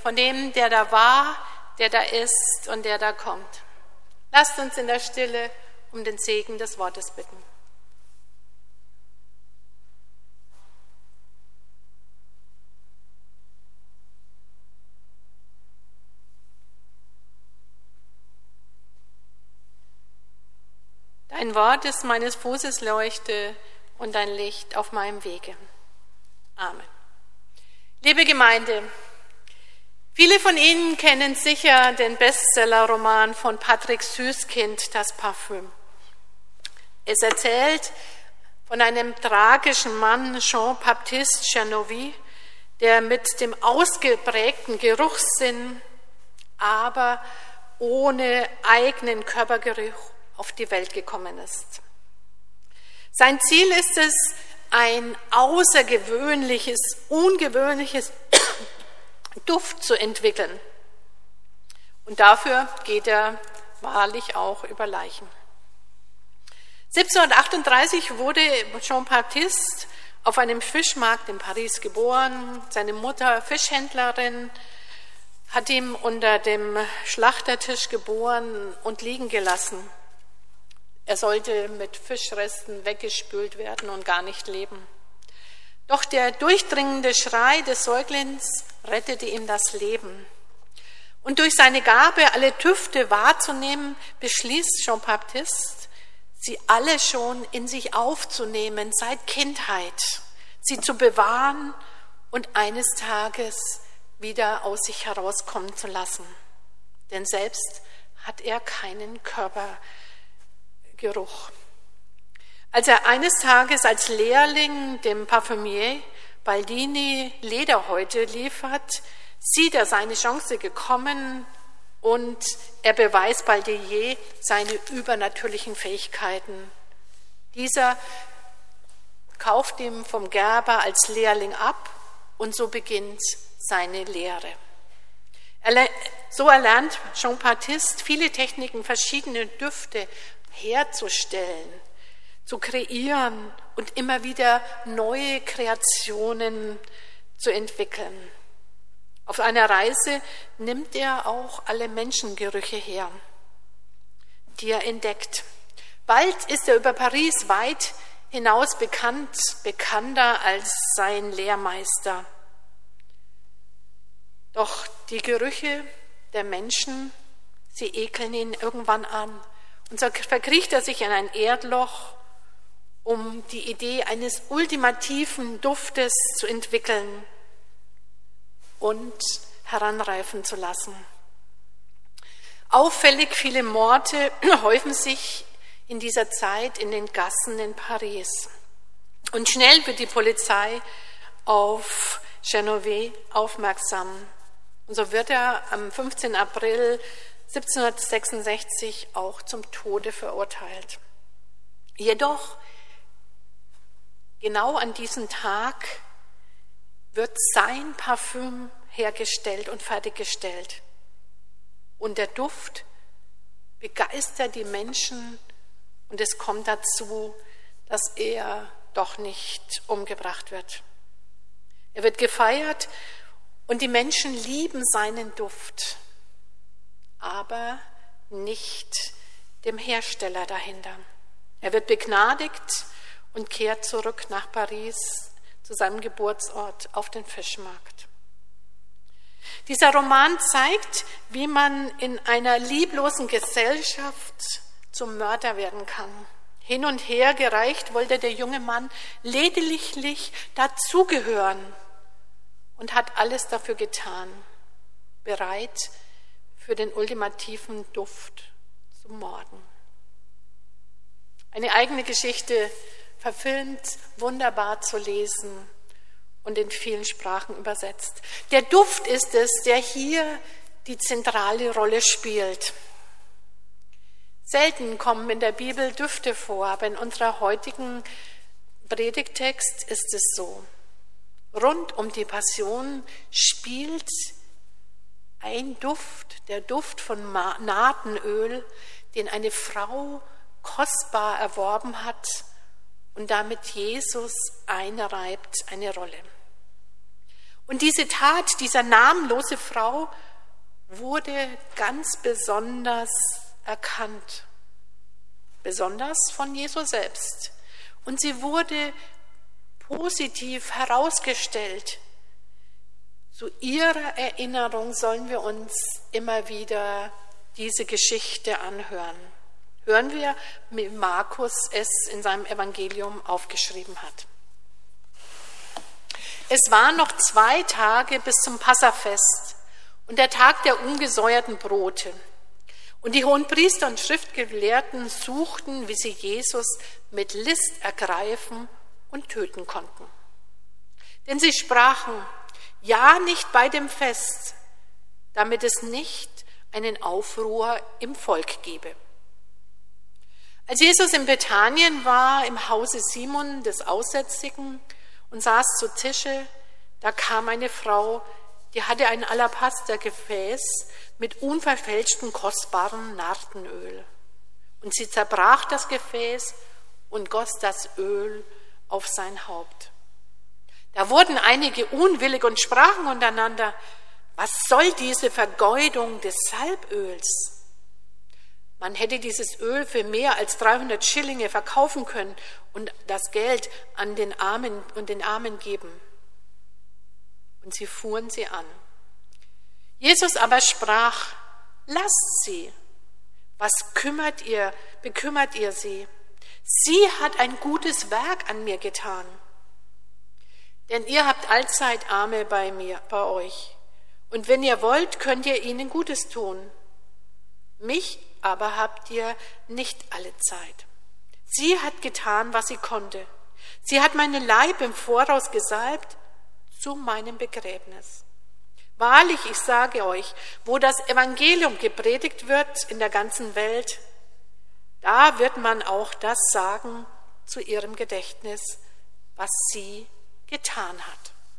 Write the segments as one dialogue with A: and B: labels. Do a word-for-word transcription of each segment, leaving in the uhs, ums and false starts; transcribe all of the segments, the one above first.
A: von dem, der da war, der da ist und der da kommt. Lasst uns in der Stille um den Segen des Wortes bitten. Dein Wort ist meines Fußes Leuchte und dein Licht auf meinem Wege. Amen. Liebe Gemeinde, viele von Ihnen kennen sicher den Bestsellerroman von Patrick Süßkind, Das Parfüm. Es erzählt von einem tragischen Mann, Jean-Baptiste Chernovis, der mit dem ausgeprägten Geruchssinn, aber ohne eigenen Körpergeruch auf die Welt gekommen ist. Sein Ziel ist es, ein außergewöhnliches, ungewöhnliches Duft zu entwickeln. Und dafür geht er wahrlich auch über Leichen. siebzehnhundertachtunddreißig wurde Jean-Baptiste auf einem Fischmarkt in Paris geboren. Seine Mutter, Fischhändlerin, hat ihn unter dem Schlachtertisch geboren und liegen gelassen. Er sollte mit Fischresten weggespült werden und gar nicht leben. Doch der durchdringende Schrei des Säuglings rettete ihm das Leben. Und durch seine Gabe, alle Düfte wahrzunehmen, beschließt Jean-Baptiste, sie alle schon in sich aufzunehmen, seit Kindheit, sie zu bewahren und eines Tages wieder aus sich herauskommen zu lassen. Denn selbst hat er keinen Körpergeruch. Als er eines Tages als Lehrling dem Parfümier Baldini Lederhäute liefert, sieht er seine Chance gekommen und er beweist Baldini seine übernatürlichen Fähigkeiten. Dieser kauft ihm vom Gerber als Lehrling ab und so beginnt seine Lehre. So erlernt Jean-Baptiste viele Techniken, verschiedene Düfte herzustellen, zu kreieren und immer wieder neue Kreationen zu entwickeln. Auf einer Reise nimmt er auch alle Menschengerüche her, die er entdeckt. Bald ist er über Paris weit hinaus bekannt, bekannter als sein Lehrmeister. Doch die Gerüche der Menschen, sie ekeln ihn irgendwann an. Und so verkriecht er sich in ein Erdloch, um die Idee eines ultimativen Duftes zu entwickeln und heranreifen zu lassen. Auffällig viele Morde häufen sich in dieser Zeit in den Gassen in Paris. Und schnell wird die Polizei auf Chernovis aufmerksam. Und so wird er am fünfzehnten April siebzehnhundertsechsundsechzig auch zum Tode verurteilt. Jedoch, genau an diesem Tag wird sein Parfüm hergestellt und fertiggestellt. Und der Duft begeistert die Menschen und es kommt dazu, dass er doch nicht umgebracht wird. Er wird gefeiert und die Menschen lieben seinen Duft, aber nicht dem Hersteller dahinter. Er wird begnadigt und kehrt zurück nach Paris zu seinem Geburtsort auf den Fischmarkt. Dieser Roman zeigt, wie man in einer lieblosen Gesellschaft zum Mörder werden kann. Hin und her gereicht wollte der junge Mann lediglich dazugehören und hat alles dafür getan, bereit für den ultimativen Duft zu morden. Eine eigene Geschichte, verfilmt, wunderbar zu lesen und in vielen Sprachen übersetzt. Der Duft ist es, der hier die zentrale Rolle spielt. Selten kommen in der Bibel Düfte vor, aber in unserer heutigen Predigttext ist es so. Rund um die Passion spielt ein Duft, der Duft von Nadenöl, den eine Frau kostbar erworben hat und damit Jesus einreibt, eine Rolle. Und diese Tat dieser namenlose Frau wurde ganz besonders erkannt, besonders von Jesus selbst. Und sie wurde positiv herausgestellt. Zu ihrer Erinnerung sollen wir uns immer wieder diese Geschichte anhören. Hören wir, wie Markus es in seinem Evangelium aufgeschrieben hat. Es waren noch zwei Tage bis zum Passafest und der Tag der ungesäuerten Brote. Und die Hohenpriester und Schriftgelehrten suchten, wie sie Jesus mit List ergreifen und töten konnten. Denn sie sprachen, ja, nicht bei dem Fest, damit es nicht einen Aufruhr im Volk gebe. Als Jesus in Bethanien war, im Hause Simon des Aussätzigen, und saß zu Tische, da kam eine Frau, die hatte ein Alabastergefäß mit unverfälschtem kostbarem Nardenöl. Und sie zerbrach das Gefäß und goss das Öl auf sein Haupt. Da wurden einige unwillig und sprachen untereinander, was soll diese Vergeudung des Salböls? Man hätte dieses Öl für mehr als dreihundert Schillinge verkaufen können und das Geld an den Armen und den Armen geben. Und sie fuhren sie an. Jesus aber sprach, lasst sie. Was kümmert ihr, bekümmert ihr sie? Sie hat ein gutes Werk an mir getan. Denn ihr habt allzeit Arme bei mir, bei euch. Und wenn ihr wollt, könnt ihr ihnen Gutes tun. Mich aber habt ihr nicht alle Zeit. Sie hat getan, was sie konnte. Sie hat meinen Leib im Voraus gesalbt zu meinem Begräbnis. Wahrlich, ich sage euch, wo das Evangelium gepredigt wird in der ganzen Welt, da wird man auch das sagen zu ihrem Gedächtnis, was sie getan hat.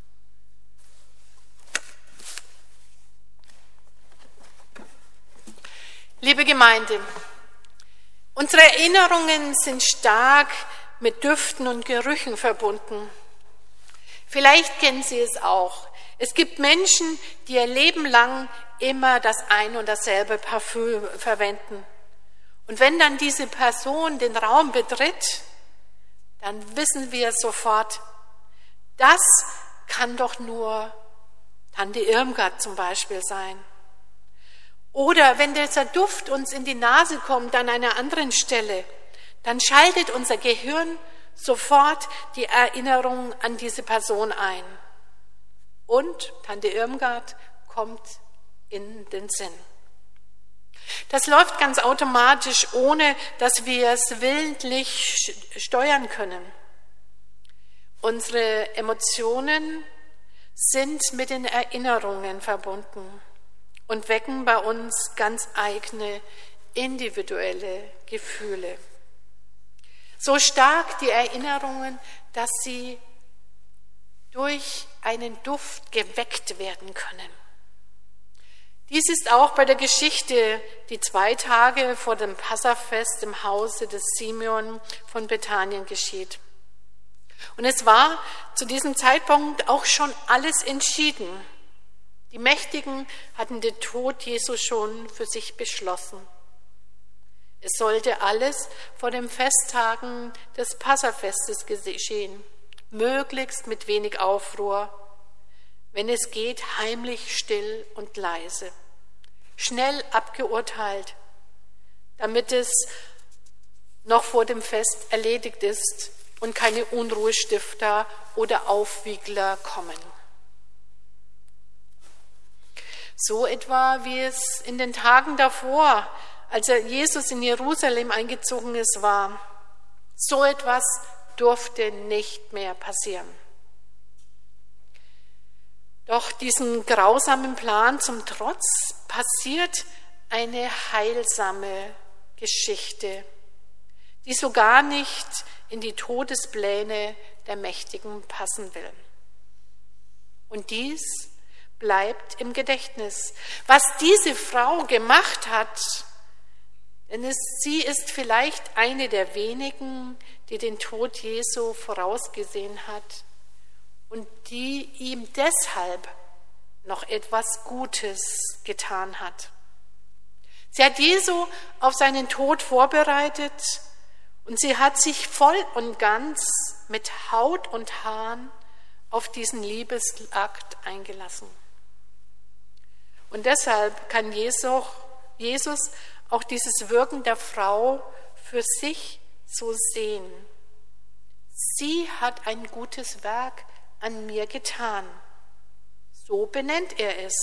A: Liebe Gemeinde, unsere Erinnerungen sind stark mit Düften und Gerüchen verbunden. Vielleicht kennen Sie es auch. Es gibt Menschen, die ihr Leben lang immer das ein und dasselbe Parfüm verwenden. Und wenn dann diese Person den Raum betritt, dann wissen wir sofort, das kann doch nur Tante Irmgard zum Beispiel sein. Oder wenn dieser Duft uns in die Nase kommt an einer anderen Stelle, dann schaltet unser Gehirn sofort die Erinnerung an diese Person ein. Und Tante Irmgard kommt in den Sinn. Das läuft ganz automatisch, ohne dass wir es willentlich steuern können. Unsere Emotionen sind mit den Erinnerungen verbunden und wecken bei uns ganz eigene, individuelle Gefühle. So stark die Erinnerungen, dass sie durch einen Duft geweckt werden können. Dies ist auch bei der Geschichte, die zwei Tage vor dem Passafest im Hause des Simeon von Bethanien geschieht. Und es war zu diesem Zeitpunkt auch schon alles entschieden. Die Mächtigen hatten den Tod Jesu schon für sich beschlossen. Es sollte alles vor den Festtagen des Passafestes geschehen, möglichst mit wenig Aufruhr, wenn es geht, heimlich, still und leise, schnell abgeurteilt, damit es noch vor dem Fest erledigt ist und keine Unruhestifter oder Aufwiegler kommen. So etwa wie es in den Tagen davor, als er Jesus in Jerusalem eingezogen ist, war. So etwas durfte nicht mehr passieren. Doch diesem grausamen Plan zum Trotz passiert eine heilsame Geschichte, die so gar nicht in die Todespläne der Mächtigen passen will. Und dies bleibt im Gedächtnis, was diese Frau gemacht hat, denn es, sie ist vielleicht eine der wenigen, die den Tod Jesu vorausgesehen hat und die ihm deshalb noch etwas Gutes getan hat. Sie hat Jesu auf seinen Tod vorbereitet und sie hat sich voll und ganz mit Haut und Haaren auf diesen Liebesakt eingelassen. Und deshalb kann Jesus auch dieses Wirken der Frau für sich so sehen. Sie hat ein gutes Werk an mir getan. So benennt er es.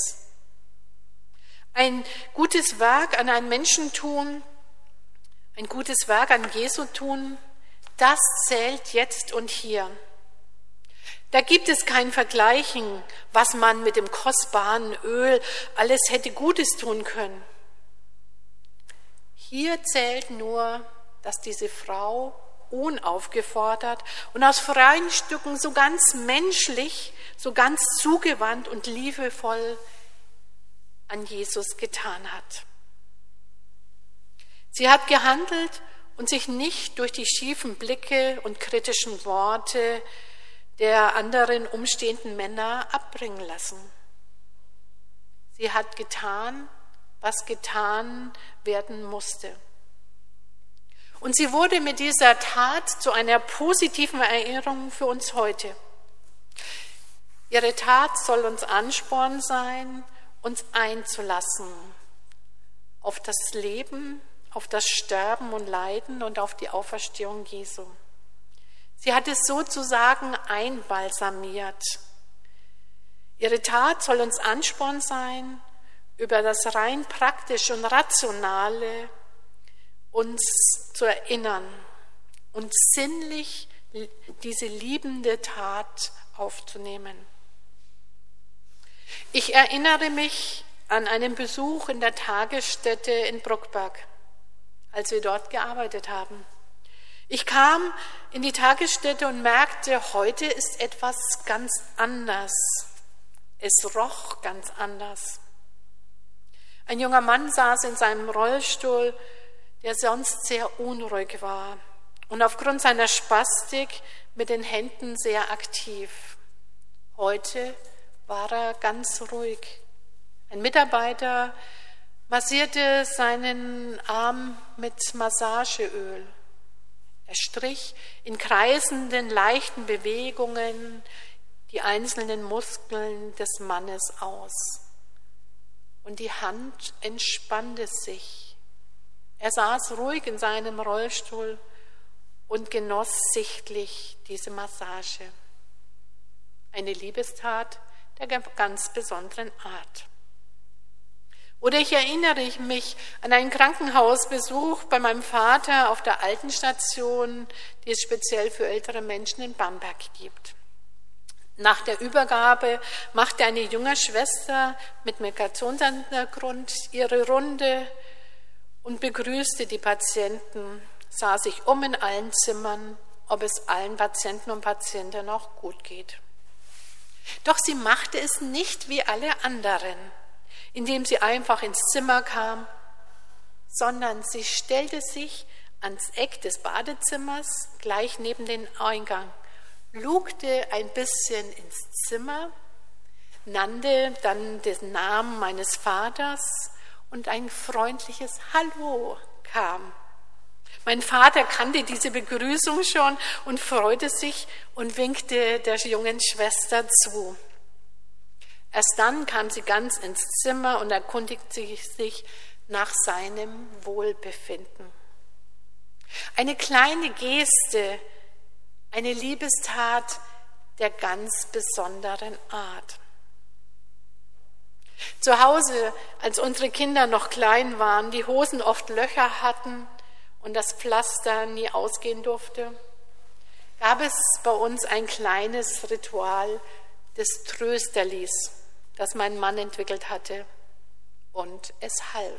A: Ein gutes Werk an einen Menschen tun, ein gutes Werk an Jesu tun, das zählt jetzt und hier. Da gibt es kein Vergleichen, was man mit dem kostbaren Öl alles hätte Gutes tun können. Hier zählt nur, dass diese Frau unaufgefordert und aus freien Stücken so ganz menschlich, so ganz zugewandt und liebevoll an Jesus getan hat. Sie hat gehandelt und sich nicht durch die schiefen Blicke und kritischen Worte der anderen umstehenden Männer abbringen lassen. Sie hat getan, was getan werden musste. Und sie wurde mit dieser Tat zu einer positiven Erinnerung für uns heute. Ihre Tat soll uns Ansporn sein, uns einzulassen auf das Leben, auf das Sterben und Leiden und auf die Auferstehung Jesu. Sie hat es sozusagen einbalsamiert. Ihre Tat soll uns Ansporn sein, über das rein praktische und rationale uns zu erinnern und sinnlich diese liebende Tat aufzunehmen. Ich erinnere mich an einen Besuch in der Tagesstätte in Bruckberg, als wir dort gearbeitet haben. Ich kam in die Tagesstätte und merkte, heute ist etwas ganz anders. Es roch ganz anders. Ein junger Mann saß in seinem Rollstuhl, der sonst sehr unruhig war und aufgrund seiner Spastik mit den Händen sehr aktiv. Heute war er ganz ruhig. Ein Mitarbeiter massierte seinen Arm mit Massageöl. Er strich in kreisenden, leichten Bewegungen die einzelnen Muskeln des Mannes aus. Und die Hand entspannte sich. Er saß ruhig in seinem Rollstuhl und genoss sichtlich diese Massage. Eine Liebestat der ganz besonderen Art. Oder ich erinnere mich an einen Krankenhausbesuch bei meinem Vater auf der Altenstation, die es speziell für ältere Menschen in Bamberg gibt. Nach der Übergabe machte eine junge Schwester mit Migrationshintergrund ihre Runde und begrüßte die Patienten, sah sich um in allen Zimmern, ob es allen Patienten und Patientinnen noch gut geht. Doch sie machte es nicht wie alle anderen, indem sie einfach ins Zimmer kam, sondern sie stellte sich ans Eck des Badezimmers, gleich neben den Eingang, lugte ein bisschen ins Zimmer, nannte dann den Namen meines Vaters und ein freundliches Hallo kam. Mein Vater kannte diese Begrüßung schon und freute sich und winkte der jungen Schwester zu. Erst dann kam sie ganz ins Zimmer und erkundigte sich nach seinem Wohlbefinden. Eine kleine Geste, eine Liebestat der ganz besonderen Art. Zu Hause, als unsere Kinder noch klein waren, die Hosen oft Löcher hatten und das Pflaster nie ausgehen durfte, gab es bei uns ein kleines Ritual des Trösterlis, das mein Mann entwickelt hatte, und es half.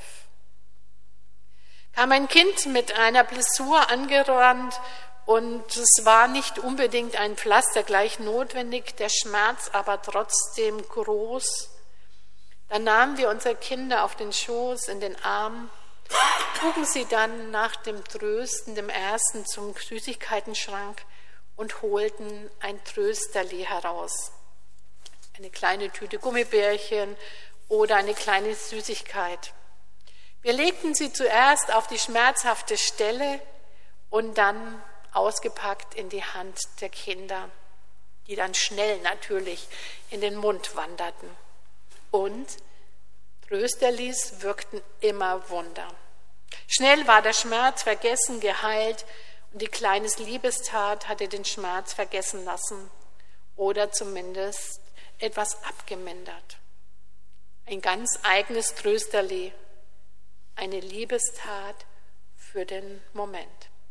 A: Kam ein Kind mit einer Blessur angerannt und es war nicht unbedingt ein Pflaster gleich notwendig, der Schmerz aber trotzdem groß, dann nahmen wir unsere Kinder auf den Schoß, in den Arm, trugen sie dann nach dem Trösten, dem Ersten, zum Süßigkeitenschrank und holten ein Trösterli heraus. Eine kleine Tüte Gummibärchen oder eine kleine Süßigkeit. Wir legten sie zuerst auf die schmerzhafte Stelle und dann ausgepackt in die Hand der Kinder, die dann schnell natürlich in den Mund wanderten. Und Trösterlis wirkten immer Wunder. Schnell war der Schmerz vergessen, geheilt und die kleine Liebestat hatte den Schmerz vergessen lassen oder zumindest etwas abgemindert. Ein ganz eigenes Trösterli, eine Liebestat für den Moment.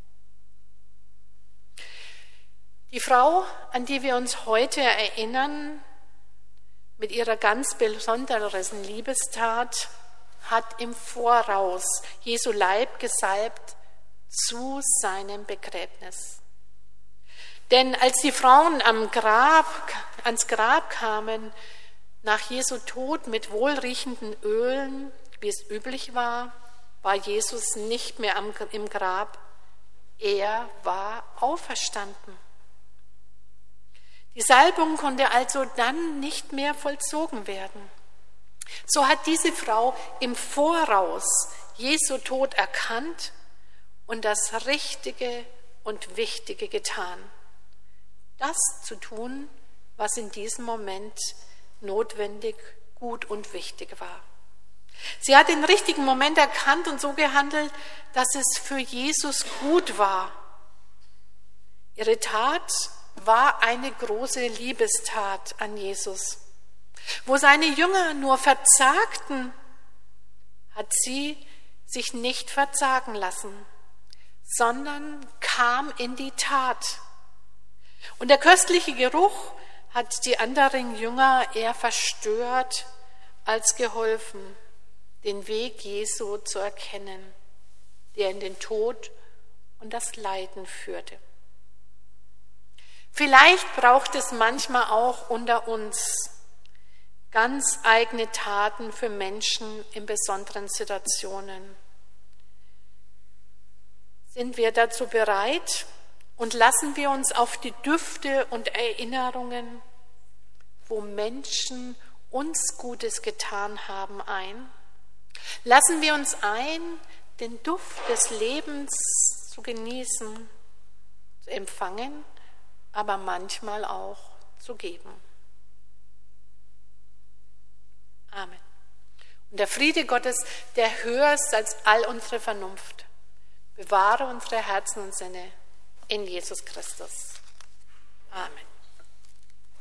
A: Die Frau, an die wir uns heute erinnern, mit ihrer ganz besonderen Liebestat, hat im Voraus Jesu Leib gesalbt zu seinem Begräbnis. Denn als die Frauen am Grab, ans Grab kamen, nach Jesu Tod mit wohlriechenden Ölen, wie es üblich war, war Jesus nicht mehr am, im Grab, er war auferstanden. Die Salbung konnte also dann nicht mehr vollzogen werden. So hat diese Frau im Voraus Jesu Tod erkannt und das Richtige und Wichtige getan. Das zu tun, was in diesem Moment notwendig, gut und wichtig war. Sie hat den richtigen Moment erkannt und so gehandelt, dass es für Jesus gut war. Ihre Tat war eine große Liebestat an Jesus. Wo seine Jünger nur verzagten, hat sie sich nicht verzagen lassen, sondern kam in die Tat. Und der köstliche Geruch hat die anderen Jünger eher verstört als geholfen, den Weg Jesu zu erkennen, der in den Tod und das Leiden führte. Vielleicht braucht es manchmal auch unter uns ganz eigene Taten für Menschen in besonderen Situationen. Sind wir dazu bereit und lassen wir uns auf die Düfte und Erinnerungen, wo Menschen uns Gutes getan haben, ein? Lassen wir uns ein, den Duft des Lebens zu genießen, zu empfangen, aber manchmal auch zu geben. Amen. Und der Friede Gottes, der höher ist als all unsere Vernunft, bewahre unsere Herzen und Sinne in Jesus Christus. Amen.